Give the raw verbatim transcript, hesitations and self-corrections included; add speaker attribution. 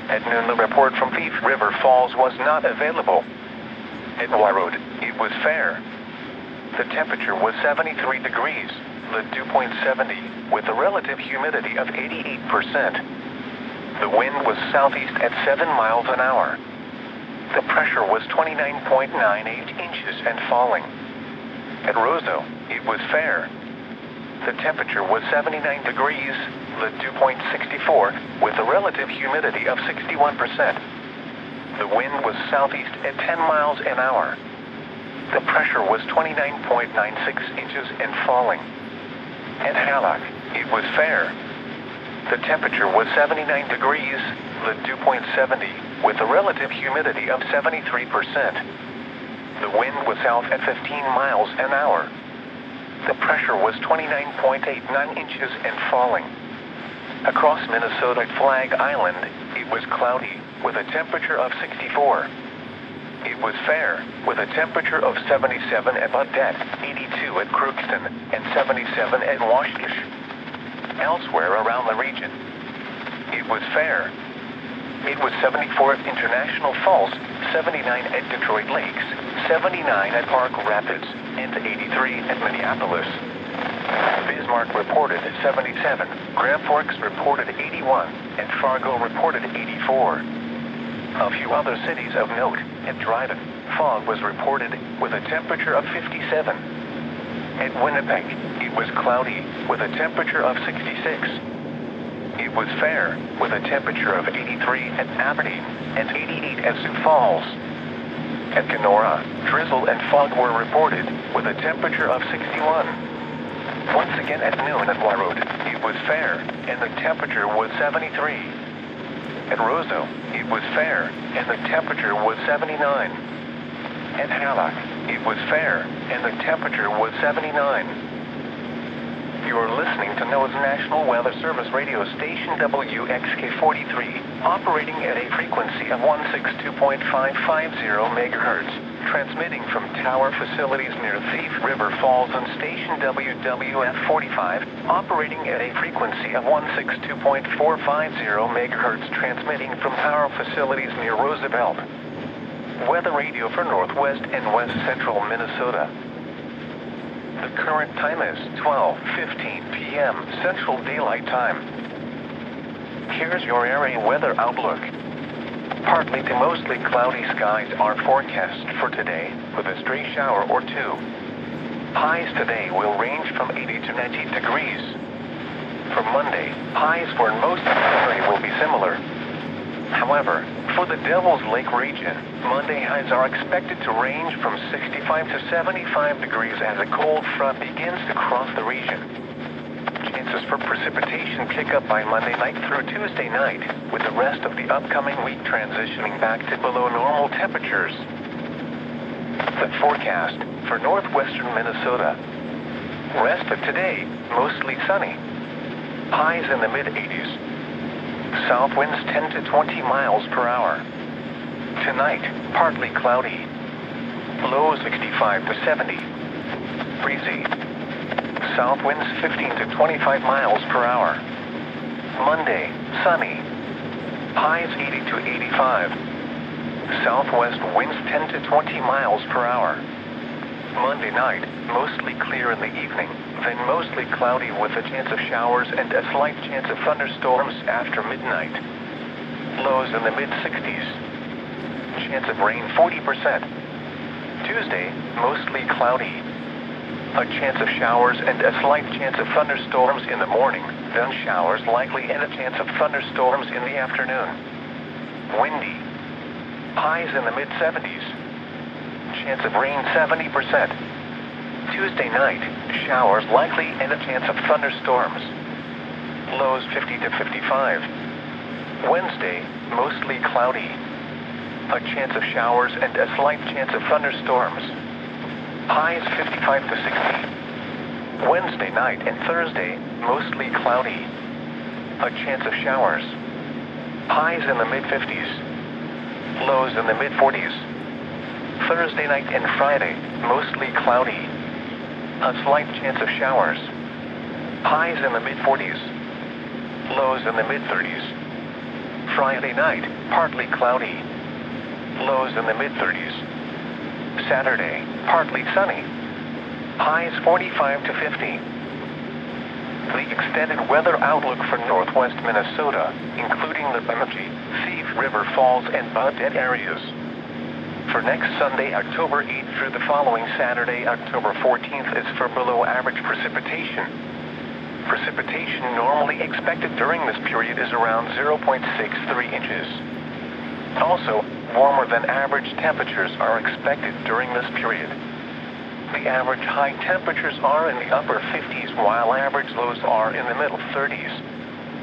Speaker 1: At noon, the report from Thief River Falls was not available. At Y Road, it was fair. The temperature was seventy-three degrees, the dew point seventy, with a relative humidity of eighty-eight percent. The wind was southeast at seven miles an hour. The pressure was twenty-nine point nine eight inches and falling. At Roseau, it was fair. The temperature was seventy-nine degrees, the dew point sixty-four, with a relative humidity of sixty-one percent. The wind was southeast at ten miles an hour. The pressure was twenty-nine point nine six inches and falling. At Hallock, it was fair. The temperature was seventy-nine degrees, the dew point seventy, with a relative humidity of seventy-three percent. The wind was south at fifteen miles an hour. The pressure was twenty-nine point eight nine inches and falling. Across Minnesota at Flag Island, it was cloudy, with a temperature of sixty-four. It was fair, with a temperature of seventy-seven at Butte, eighty-two at Crookston, and seventy-seven at Waskish. Elsewhere around the region, it was fair. It was seventy-four at International Falls, seventy-nine at Detroit Lakes, seventy-nine at Park Rapids, and eighty-three at Minneapolis. Bismarck reported seventy-seven, Grand Forks reported eighty-one, and Fargo reported eighty-four. A few other cities of note, at Dryden, fog was reported with a temperature of fifty-seven. At Winnipeg, it was cloudy with a temperature of sixty-six. It was fair with a temperature of eighty-three at Aberdeen and eighty-eight at Sioux Falls. At Kenora, drizzle and fog were reported with a temperature of sixty-one. Once again at noon at Y Road, it was fair and the temperature was seventy-three. At Roseau, it was fair, and the temperature was seventy-nine. At Hallock, it was fair, and the temperature was seventy-nine. You are listening to NOAA's National Weather Service radio station W X K forty-three, operating at a frequency of one sixty-two point five five zero megahertz, transmitting from tower facilities near Thief River Falls and station W W F forty-five, operating at a frequency of one sixty-two point four five zero megahertz, transmitting from power facilities near Roosevelt. Weather radio for northwest and west central Minnesota. The current time is twelve fifteen p m Central Daylight Time. Here's your area weather outlook. Partly to mostly cloudy skies are forecast for today, with a stray shower or two. Highs today will range from eighty to ninety degrees. For Monday, highs for most of the area will be similar. However, for the Devil's Lake region, Monday highs are expected to range from sixty-five to seventy-five degrees as a cold front begins to cross the region. Chances for precipitation pick up by Monday night through Tuesday night, with the rest of the upcoming week transitioning back to below normal temperatures. The forecast for northwestern Minnesota. Rest of today, mostly sunny. Highs in the mid eighties. South winds ten to twenty miles per hour. Tonight, partly cloudy. Low sixty-five to seventy. Breezy. South winds fifteen to twenty-five miles per hour. Monday, sunny. Highs eighty to eighty-five. Southwest winds ten to twenty miles per hour. Monday night, mostly clear in the evening, then mostly cloudy with a chance of showers and a slight chance of thunderstorms after midnight. Lows in the mid sixties. Chance of rain forty percent. Tuesday, mostly cloudy. A chance of showers and a slight chance of thunderstorms in the morning, then showers likely and a chance of thunderstorms in the afternoon. Windy. Highs in the mid seventies. Chance of rain seventy percent. Tuesday night, showers likely and a chance of thunderstorms. Lows fifty to fifty-five. Wednesday, mostly cloudy. A chance of showers and a slight chance of thunderstorms. Highs fifty-five to sixty. Wednesday night and Thursday, mostly cloudy. A chance of showers. Highs in the mid fifties. Lows in the mid forties. Thursday night and Friday, mostly cloudy. A slight chance of showers. Highs in the mid forties. Lows in the mid thirties. Friday night, partly cloudy. Lows in the mid thirties. Saturday, partly sunny. Highs forty-five to fifty. The extended weather outlook for northwest Minnesota, including the Bemidji, Thief River Falls, and Butte areas. For next Sunday, October eighth through the following Saturday, October fourteenth, is for below average precipitation. Precipitation normally expected during this period is around zero point six three inches. Also, warmer than average temperatures are expected during this period. The average high temperatures are in the upper fifties, while average lows are in the middle thirties.